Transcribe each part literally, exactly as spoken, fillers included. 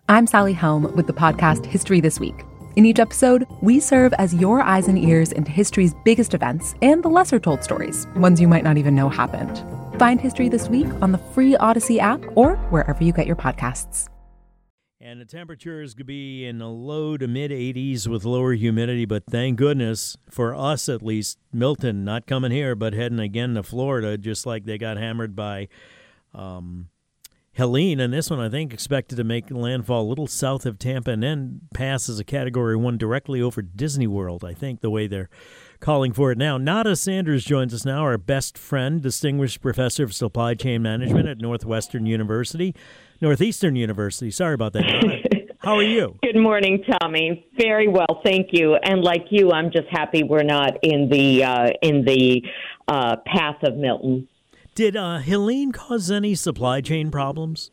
I'm Sally Helm with the podcast History This Week. In each episode, we serve as your eyes and ears into history's biggest events and the lesser-told stories, ones you might not even know happened. Find History This Week on the free Odyssey app or wherever you get your podcasts. And the temperatures could be in the low to mid eighties with lower humidity, but thank goodness, for us at least, Milton not coming here, but heading again to Florida, just like they got hammered by um, Helene. And this one, I think, expected to make landfall a little south of Tampa and then pass as a Category one directly over Disney World, I think, the way they're calling for it now. Nada Sanders joins us now, our best friend, distinguished professor of supply chain management at Northwestern University. Northeastern University. Sorry about that. How are you? Good morning, Tommy. Very well, thank you. And like you, I'm just happy we're not in the uh, in the uh, path of Milton. Did uh, Helene cause any supply chain problems?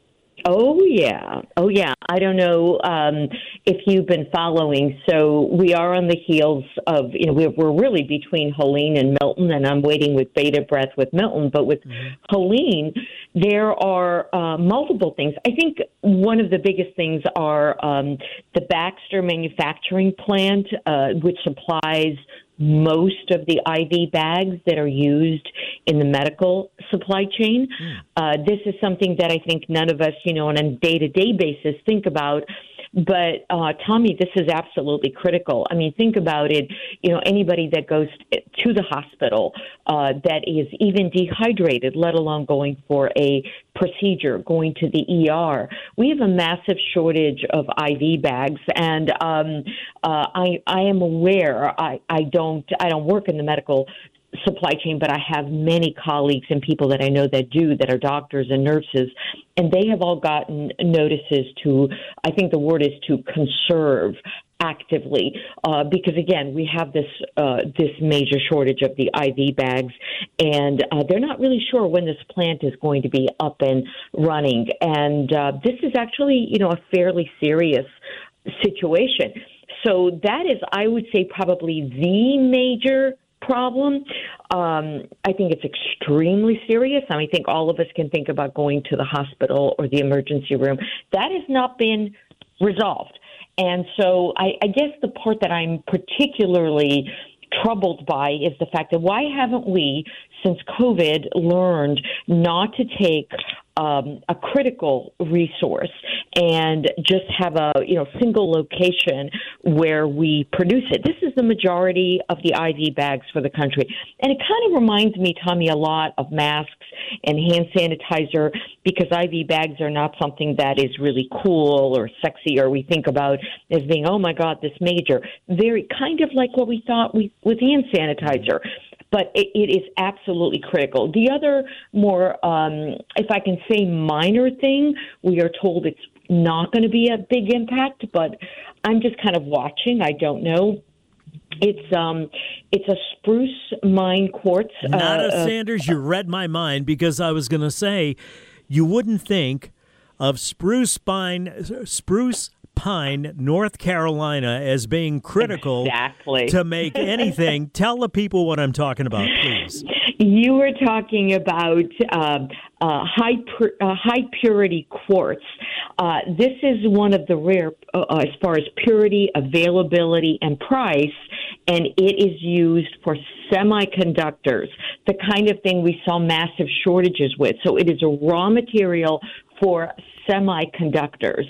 Oh, yeah. Oh, yeah. I don't know um, if you've been following. So we are on the heels of, you know, we're, we're really between Helene and Milton, and I'm waiting with bated breath with Milton. But with mm-hmm. Helene, there are uh, multiple things. I think one of the biggest things are um, the Baxter manufacturing plant, uh, which supplies most of the I V bags that are used in the medical supply chain. Mm. Uh, this is something that I think none of us, you know, on a day-to-day basis think about. But, uh, Tommy, this is absolutely critical. I mean, think about it. You know, anybody that goes to the hospital uh, that is even dehydrated, let alone going for a procedure, going to the E R. We have a massive shortage of I V bags, and um, uh, I, I am aware. I, I don't. I don't work in the medical supply chain, but I have many colleagues and people that I know that do, that are doctors and nurses, and they have all gotten notices to, I think the word is to conserve actively, uh, because again, we have this uh, this major shortage of the I V bags, and uh, they're not really sure when this plant is going to be up and running. And uh, this is actually, you know, a fairly serious situation. So that is, I would say, probably the major problem. Um, I think it's extremely serious. I mean, I think all of us can think about going to the hospital or the emergency room. That has not been resolved. And so I, I guess the part that I'm particularly troubled by is the fact that why haven't we, since COVID, learned not to take um, a critical resource and just have a you know single location where we produce it. This is the majority of the I V bags for the country. And it kind of reminds me, Tommy, a lot of masks and hand sanitizer, because I V bags are not something that is really cool or sexy or we think about as being, oh, my God, this major. Very kind of like what we thought we, with hand sanitizer. But it, it is absolutely critical. The other more, um, if I can say minor thing, we are told it's not going to be a big impact, but I'm just kind of watching. I don't know. It's um, it's a spruce mine quartz. Nada uh, Sanders, you read my mind, because I was going to say you wouldn't think of spruce pine, spruce pine, North Carolina, as being critical exactly. to make anything. Tell the people what I'm talking about, please. You were talking about uh, uh, high pur- uh, high purity quartz. Uh, this is one of the rare, uh, as far as purity, availability, and price, and it is used for semiconductors, the kind of thing we saw massive shortages with. So it is a raw material for semiconductors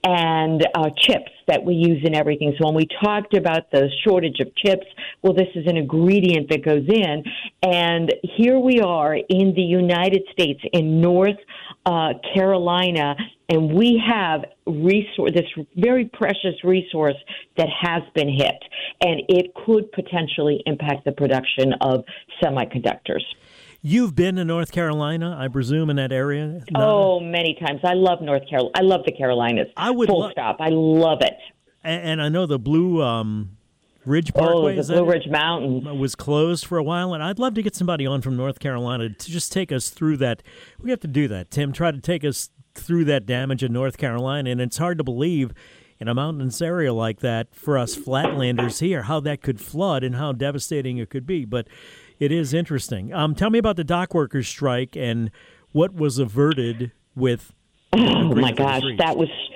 and uh, chips that we use in everything. So when we talked about the shortage of chips, well, this is an ingredient that goes in. And here we are in the United States, in North uh, Carolina, and we have resource, this very precious resource that has been hit, and it could potentially impact the production of semiconductors. You've been to North Carolina, I presume, in that area? Not oh, a... many times. I love North Carolina. I love the Carolinas. I would Full lo- stop. I love it. And, and I know the Blue um, Ridge Parkway oh, the Blue Ridge Mountains was closed for a while, and I'd love to get somebody on from North Carolina to just take us through that. We have to do that, Tim. Try to take us through that damage in North Carolina, and it's hard to believe in a mountainous area like that for us flatlanders here how that could flood and how devastating it could be. But it is interesting. Um, tell me about the dock workers' strike and what was averted with. Oh my gosh, that was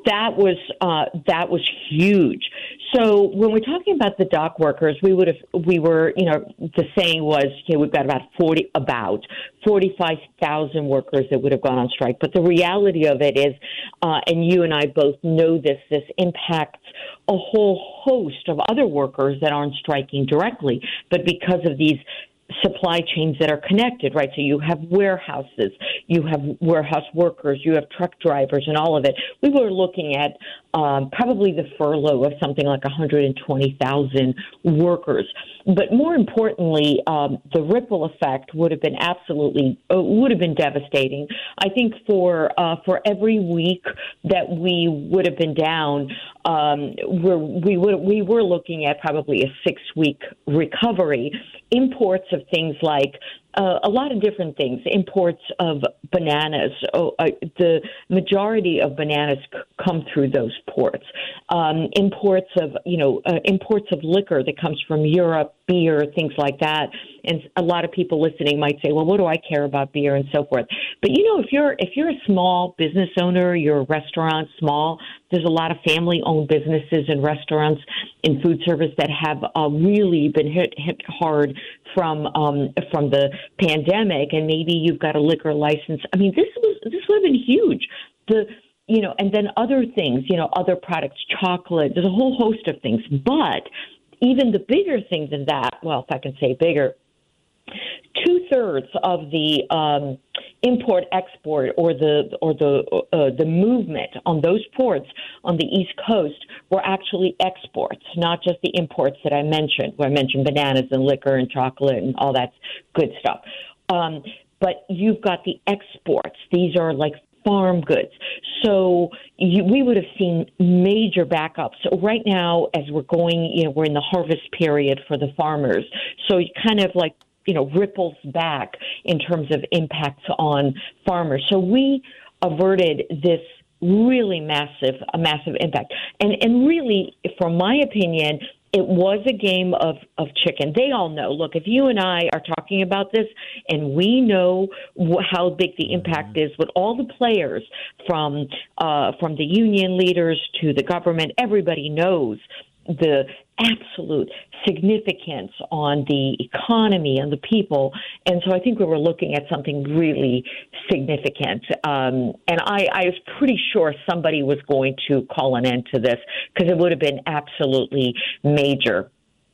that was uh, that was huge. So when we're talking about the dock workers, we would have we were you know the saying was okay, we've got about forty about forty-five thousand workers that would have gone on strike. But the reality of it is, uh, and you and I both know this, this impacts a whole host of other workers that aren't striking directly, but because of these supply chains that are connected, right? So you have warehouses, you have warehouse workers, you have truck drivers, and all of it. We were looking at um, probably the furlough of something like one hundred twenty thousand workers. But more importantly, um, the ripple effect would have been absolutely uh, would have been devastating. I think for uh, for every week that we would have been down, um, we're, we would we were looking at probably a six week recovery. Imports of things like uh, a lot of different things. Imports of bananas. Oh, uh, the majority of bananas c- come through those ports. Um, imports of, you know, uh, imports of liquor that comes from Europe, beer, things like that. And a lot of people listening might say, well, what do I care about beer and so forth? But, you know, if you're if you're a small business owner, you're a restaurant, small, there's a lot of family-owned businesses and restaurants in food service that have uh, really been hit, hit hard from um, from the pandemic, and maybe you've got a liquor license. I mean, this was this would have been huge. The you know, and then other things, you know, other products, chocolate. There's a whole host of things, but even the bigger thing than that. Well, if I can say bigger. Two-thirds of the um, import-export or the or the uh, the movement on those ports on the East Coast were actually exports, not just the imports that I mentioned, where I mentioned bananas and liquor and chocolate and all that good stuff. Um, but you've got the exports. These are like farm goods. So you, we would have seen major backups. So right now, as we're going, you know, we're in the harvest period for the farmers. So you kind of like you know, ripples back in terms of impacts on farmers. So we averted this really massive, a massive impact. And and really, from my opinion, it was a game of, of chicken. They all know. Look, if you and I are talking about this and we know wh- how big the impact is with all the players from uh, from the union leaders to the government, everybody knows the absolute significance on the economy and the people. And so I think we were looking at something really significant. Um, and I, I was pretty sure somebody was going to call an end to this because it would have been absolutely major.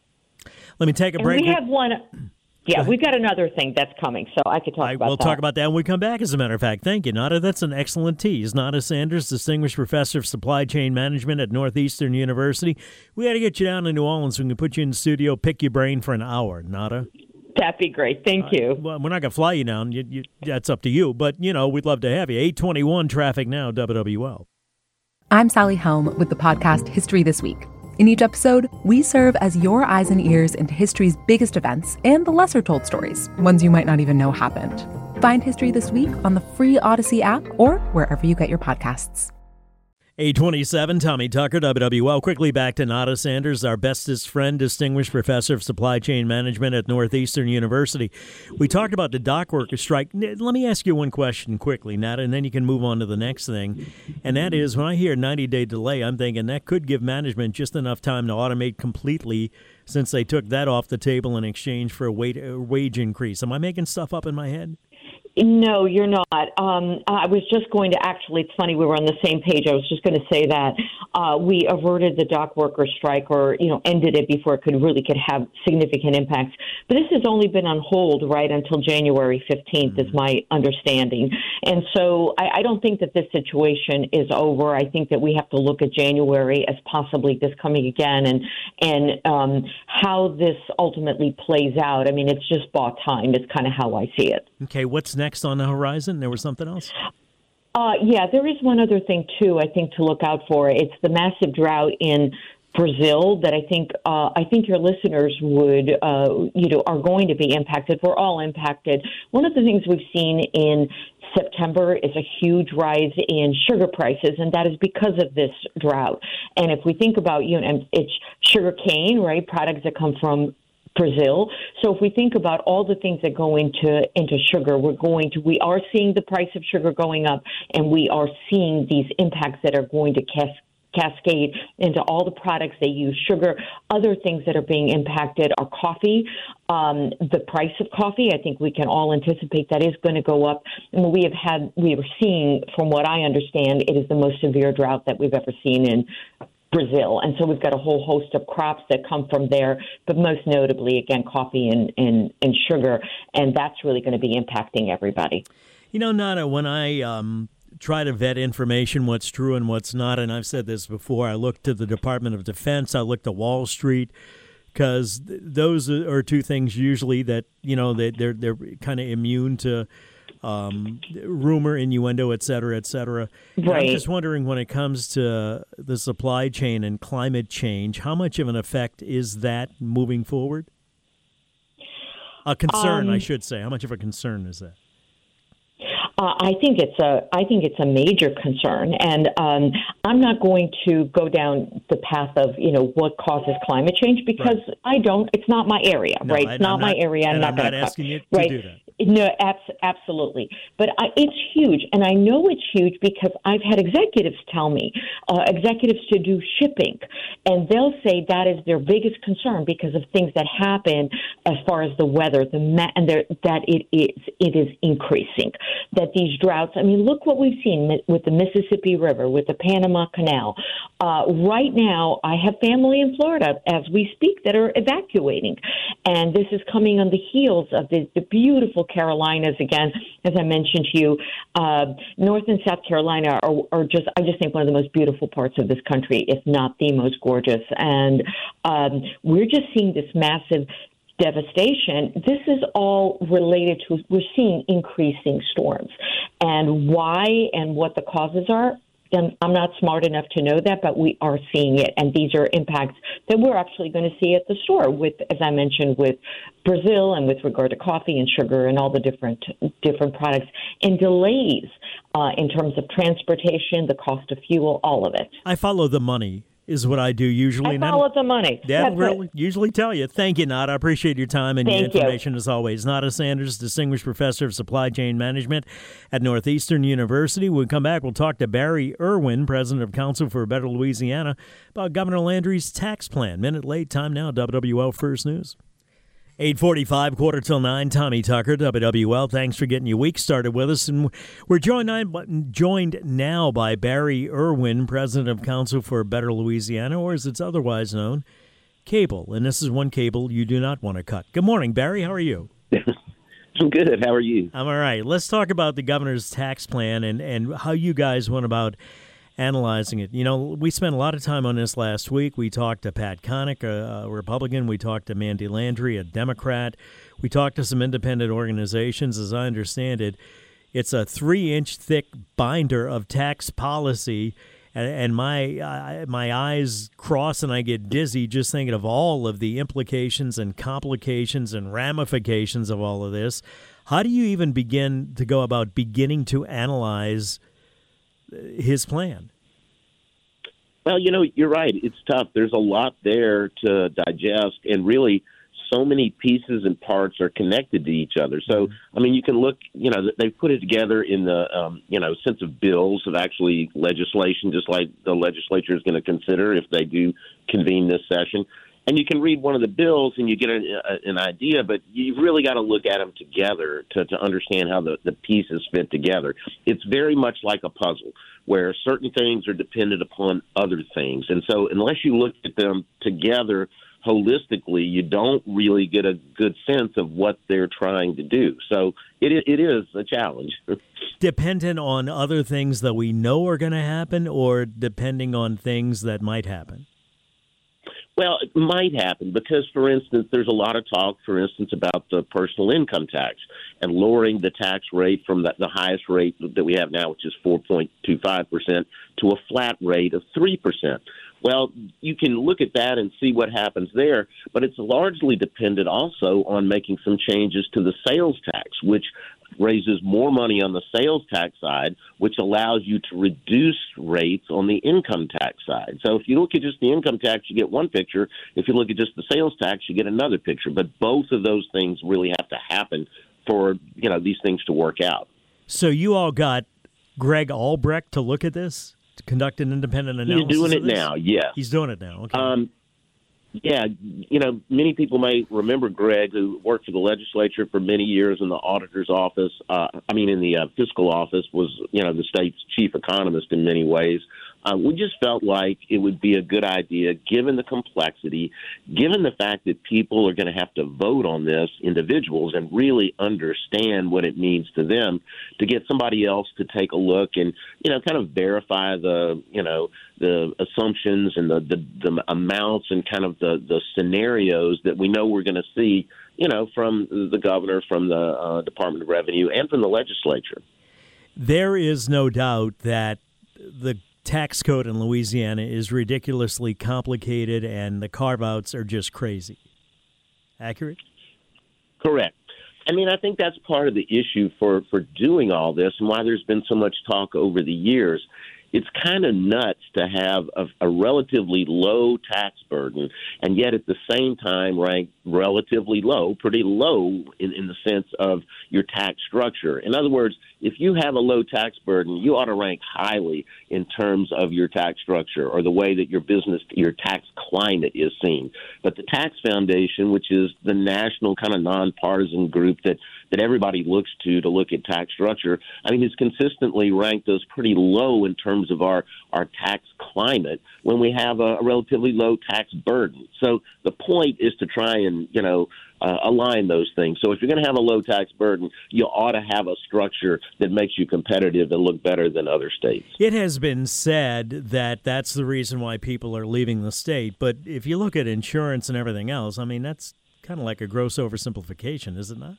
Let me take a break. And we have one... Yeah, we've got another thing that's coming, so I could talk I, about we'll that. We'll talk about that when we come back, as a matter of fact. Thank you, Nada. That's an excellent tease. Nada Sanders, Distinguished Professor of Supply Chain Management at Northeastern University. We got to get you down to New Orleans so we can put you in the studio, pick your brain for an hour, Nada. That'd be great. Thank you. Uh, well, we're not going to fly you down. You, you, that's up to you. But, you know, we'd love to have you. eight twenty-one traffic now, W W L. I'm Sally Helm with the podcast History This Week. In each episode, we serve as your eyes and ears into history's biggest events and the lesser-told stories, ones you might not even know happened. Find History This Week on the free Odyssey app or wherever you get your podcasts. eight twenty-seven, Tommy Tucker, W W L. Quickly back to Nada Sanders, our bestest friend, Distinguished Professor of Supply Chain Management at Northeastern University. We talked about the dock workers strike. Let me ask you one question quickly, Nada, and then you can move on to the next thing. And that is, when I hear ninety-day delay, I'm thinking that could give management just enough time to automate completely since they took that off the table in exchange for a wage increase. Am I making stuff up in my head? No, you're not. Um, I was just going to actually, it's funny, we were on the same page. I was just going to say that uh, we averted the dock worker strike or, you know, ended it before it could really could have significant impacts. But this has only been on hold, right, until January fifteenth mm-hmm. is my understanding. And so I, I don't think that this situation is over. I think that we have to look at January as possibly this coming again and, and um, how this ultimately plays out. I mean, it's just bought time. It's kind of how I see it. Okay, what's next on the horizon? There was something else? Uh, yeah, there is one other thing, too, I think, to look out for. It's the massive drought in Brazil that I think uh, I think your listeners would, uh, you know, are going to be impacted. We're all impacted. One of the things we've seen in September is a huge rise in sugar prices, and that is because of this drought. And if we think about, you know, it's sugar cane, right, products that come from Brazil. So if we think about all the things that go into into sugar, we're going to we are seeing the price of sugar going up, and we are seeing these impacts that are going to cas- cascade into all the products they use. Sugar, other things that are being impacted are coffee. Um, the price of coffee, I think we can all anticipate that is going to go up. And we have had, we are seeing, from what I understand, it is the most severe drought that we've ever seen in Brazil. And so we've got a whole host of crops that come from there, but most notably, again, coffee and, and, and sugar. And that's really going to be impacting everybody. You know, Nana, when I um, try to vet information, what's true and what's not, and I've said this before, I look to the Department of Defense, I look to Wall Street, because th- those are two things usually that, you know, they, they're, they're kind of immune to Um, rumor, innuendo, et cetera, et cetera. Right. I'm just wondering, when it comes to the supply chain and climate change, how much of an effect is that moving forward? A concern, um, I should say. How much of a concern is that? Uh, I think it's a I think it's a major concern, and um, I'm not going to go down the path of you know what causes climate change, because right. I don't. It's not my area, no, right? I, It's not, I'm my not, area. I'm and not I'm going not to asking you to right? do that. No, abs- absolutely. But I, it's huge, and I know it's huge because I've had executives tell me, uh, executives to do shipping, and they'll say that is their biggest concern because of things that happen as far as the weather, the ma- and that it is it is increasing. That these droughts. I mean, look what we've seen with the Mississippi River, with the Panama Canal. Uh, right now, I have family in Florida as we speak that are evacuating, and this is coming on the heels of the, the beautiful Carolinas. Again, as I mentioned to you, uh, North and South Carolina are, are just, I just think, one of the most beautiful parts of this country, if not the most gorgeous. And um, we're just seeing this massive devastation. This is all related to, we're seeing increasing storms. And why and what the causes are, and I'm not smart enough to know that, but we are seeing it. And these are impacts that we're actually going to see at the store with, as I mentioned, with Brazil and with regard to coffee and sugar and all the different different products, and delays uh, in terms of transportation, the cost of fuel, all of it. I follow the money. Is what I do usually. I follow the money. That will usually tell you. Thank you, Nada. I appreciate your time and Thank your information you. as always. Nada Sanders, Distinguished Professor of Supply Chain Management at Northeastern University. When we come back, we'll talk to Barry Irwin, President of Council for a Better Louisiana, about Governor Landry's tax plan. Minute late, time now, W W L First News. eight forty-five, quarter till nine, Tommy Tucker, W W L. Thanks for getting your week started with us. And we're joined, joined now by Barry Irwin, President of Council for a Better Louisiana, or as it's otherwise known, CABLE. And this is one cable you do not want to cut. Good morning, Barry. How are you? I'm good. How are you? I'm all right. Let's talk about the governor's tax plan and, and how you guys went about analyzing it. You know, we spent a lot of time on this last week. We talked to Pat Connick, a, a Republican. We talked to Mandy Landry, a Democrat. We talked to some independent organizations. As I understand it, it's a three-inch thick binder of tax policy, and, and my uh, my eyes cross and I get dizzy just thinking of all of the implications and complications and ramifications of all of this. How do you even begin to go about beginning to analyze his plan? Well, you know, you're right. It's tough. There's a lot there to digest, and really so many pieces and parts are connected to each other. So, I mean, you can look, you know, they put it together in the, um, you know, sense of bills of actually legislation, just like the legislature is going to consider if they do convene this session. And you can read one of the bills and you get a, a, an idea, but you've really got to look at them together to, to understand how the, the pieces fit together. It's very much like a puzzle where certain things are dependent upon other things. And so unless you look at them together holistically, you don't really get a good sense of what they're trying to do. So it, it is a challenge. Dependent on other things that we know are going to happen, or depending on things that might happen? Well, it might happen because, for instance, there's a lot of talk, for instance, about the personal income tax. and lowering the tax rate from the, the highest rate that we have now, which is four point two five percent, to a flat rate of three percent. Well, you can look at that and see what happens there, but it's largely dependent also on making some changes to the sales tax, which raises more money on the sales tax side, which allows you to reduce rates on the income tax side. So if you look at just the income tax, you get one picture. If you look at just the sales tax, you get another picture. But both of those things really have to happen for, you know, these things to work out. So you all got Greg Albrecht to look at this, to conduct an independent analysis? He's doing of it this? now, yes. He's doing it now, okay. Um, yeah, you know, many people may remember Greg, who worked for the legislature for many years in the auditor's office. Uh, I mean, in the uh, fiscal office, was, you know, the state's chief economist in many ways. Uh, we just felt like it would be a good idea, given the complexity, given the fact that people are going to have to vote on this, individuals, and really understand what it means to them, to get somebody else to take a look and, you know, kind of verify the, you know, the assumptions and the, the, the amounts and kind of the, the scenarios that we know we're going to see, you know, from the governor, from the uh, Department of Revenue, and from the legislature. There is no doubt that the tax code in Louisiana is ridiculously complicated and the carve-outs are just crazy. Accurate? Correct. I mean, I think that's part of the issue for, for doing all this and why there's been so much talk over the years. It's kind of nuts to have a, a relatively low tax burden and yet at the same time rank relatively low, pretty low in, in the sense of your tax structure. In other words, if you have a low tax burden, you ought to rank highly in terms of your tax structure or the way that your business, your tax climate is seen. But the Tax Foundation, which is the national kind of nonpartisan group that, that everybody looks to to look at tax structure, I mean, has consistently ranked us pretty low in terms of our, our tax climate when we have a, a relatively low tax burden. So the point is to try and, you know, Uh, align those things. So if you're going to have a low tax burden, you ought to have a structure that makes you competitive and look better than other states. It has been said that that's the reason why people are leaving the state. But if you look at insurance and everything else, I mean, that's kind of like a gross oversimplification, is it not?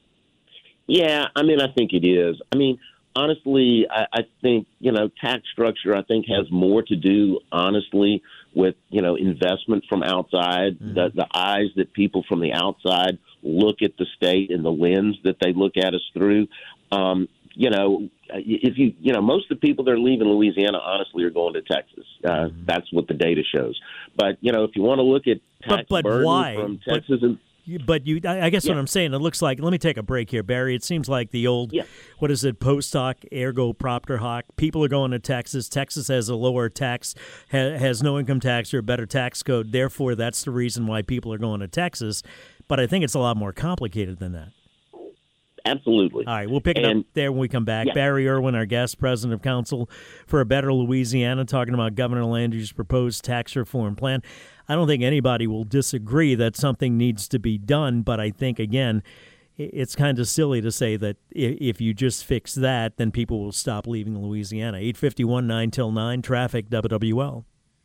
Yeah, I mean, I think it is. I mean, honestly, I, I think, you know, tax structure, I think, has more to do, honestly, with, you know, investment from outside, mm-hmm. the, the eyes that people from the outside look at the state and the lens that they look at us through. Um, you know, if you, you know, most of the people that are leaving Louisiana, honestly, are going to Texas. Uh, mm-hmm. That's what the data shows. But, you know, if you want to look at tax but, but burden why? from Texas but- and But you, I guess yeah. what I'm saying, it looks like, let me take a break here, Barry. It seems like the old, yeah. what is it, post hoc, ergo propter hoc. People are going to Texas. Texas has a lower tax, ha, has no income tax or a better tax code. Therefore, that's the reason why people are going to Texas. But I think it's a lot more complicated than that. Absolutely. All right, we'll pick it and, up there when we come back. Yeah. Barry Irwin, our guest, president of Council for a Better Louisiana, talking about Governor Landry's proposed tax reform plan. I don't think anybody will disagree that something needs to be done, but I think, again, it's kind of silly to say that if you just fix that, then people will stop leaving Louisiana. eight fifty-one, nine till nine, traffic, W W L.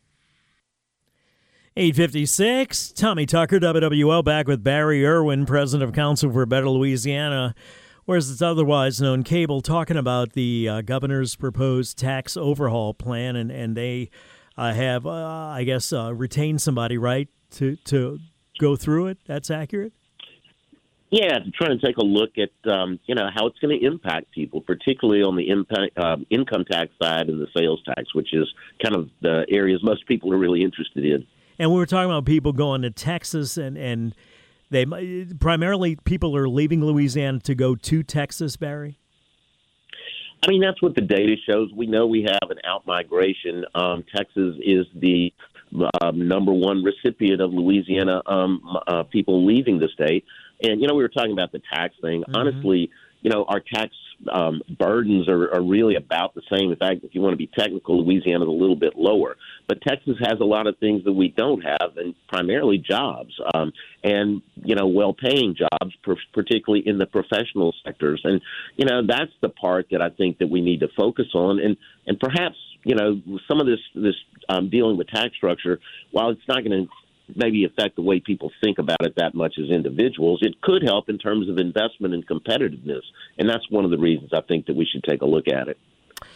eight fifty-six, Tommy Tucker, W W L, back with Barry Irwin, president of Council for a Better Louisiana, or as it's otherwise known, Cable, talking about the uh, governor's proposed tax overhaul plan, and, and they uh, have, uh, I guess, uh, retained somebody, right, to, to go through it? That's accurate? Yeah, to try and take a look at, um, you know, how it's going to impact people, particularly on the impact, uh, income tax side and the sales tax, which is kind of the areas most people are really interested in. And we were talking about people going to Texas, and, and they primarily people are leaving Louisiana to go to Texas, Barry? I mean, that's what the data shows. We know we have an out-migration. Um, Texas is the um, number one recipient of Louisiana um, uh, people leaving the state. And, you know, we were talking about the tax thing. Mm-hmm. Honestly, you know, our tax um, burdens are, are really about the same. In fact, if you want to be technical, Louisiana is a little bit lower. But Texas has a lot of things that we don't have, and primarily jobs um, and, you know, well-paying jobs, particularly in the professional sectors. And, you know, that's the part that I think that we need to focus on. And, and perhaps, you know, some of this, this um, dealing with tax structure, while it's not going to maybe affect the way people think about it that much as individuals. It could help in terms of investment and competitiveness, and that's one of the reasons I think that we should take a look at it.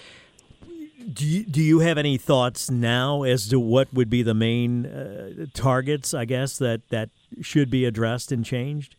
Do you, do you have any thoughts now as to what would be the main uh, targets, I guess, that, that should be addressed and changed?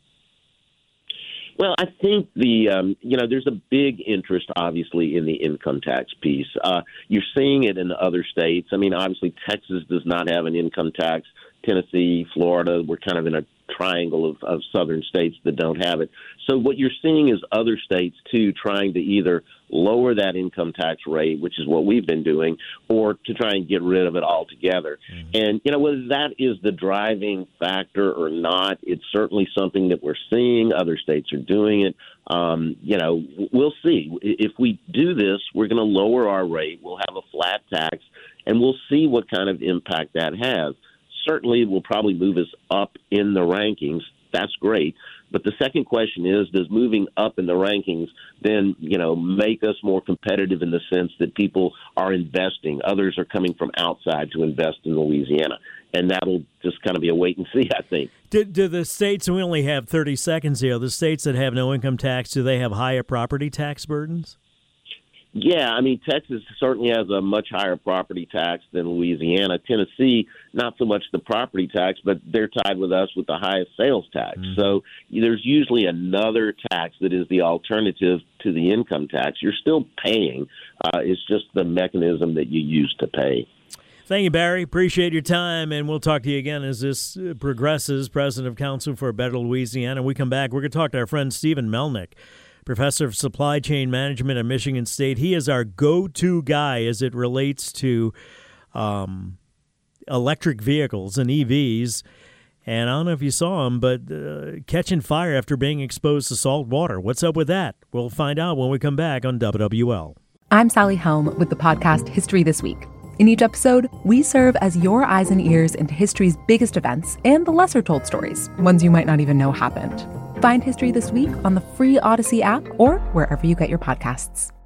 Well, I think the um, you know there's a big interest, obviously, in the income tax piece. Uh, you're seeing it in other states. I mean, obviously, Texas does not have an income tax. Tennessee, Florida, we're kind of in a triangle of, of southern states that don't have it. So what you're seeing is other states, too, trying to either lower that income tax rate, which is what we've been doing, or to try and get rid of it altogether. Mm-hmm. And, you know, whether that is the driving factor or not, it's certainly something that we're seeing. Other states are doing it. Um, you know, we'll see. If we do this, we're going to lower our rate. We'll have a flat tax, and we'll see what kind of impact that has. Certainly, it will probably move us up in the rankings. That's great. But the second question is, does moving up in the rankings then, you know, make us more competitive in the sense that people are investing? Others are coming from outside to invest in Louisiana. And that'll just kind of be a wait and see, I think. Do, do the states, and we only have thirty seconds here, the states that have no income tax, do they have higher property tax burdens? Yeah, I mean, Texas certainly has a much higher property tax than Louisiana. Tennessee, not so much the property tax, but they're tied with us with the highest sales tax. Mm-hmm. So there's usually another tax that is the alternative to the income tax. You're still paying. Uh, it's just the mechanism that you use to pay. Thank you, Barry. Appreciate your time, and we'll talk to you again as this progresses. President of Council for a Better Louisiana. When we come back, we're going to talk to our friend Stephen Melnick, Professor of Supply Chain Management at Michigan State. He is our go-to guy as it relates to um, electric vehicles and E Vs. And I don't know if you saw him, but uh, catching fire after being exposed to salt water. What's up with that? We'll find out when we come back on W W L. I'm Sally Helm with the podcast History This Week. In each episode, we serve as your eyes and ears into history's biggest events and the lesser-told stories, ones you might not even know happened. Find History This Week on the free Odyssey app or wherever you get your podcasts.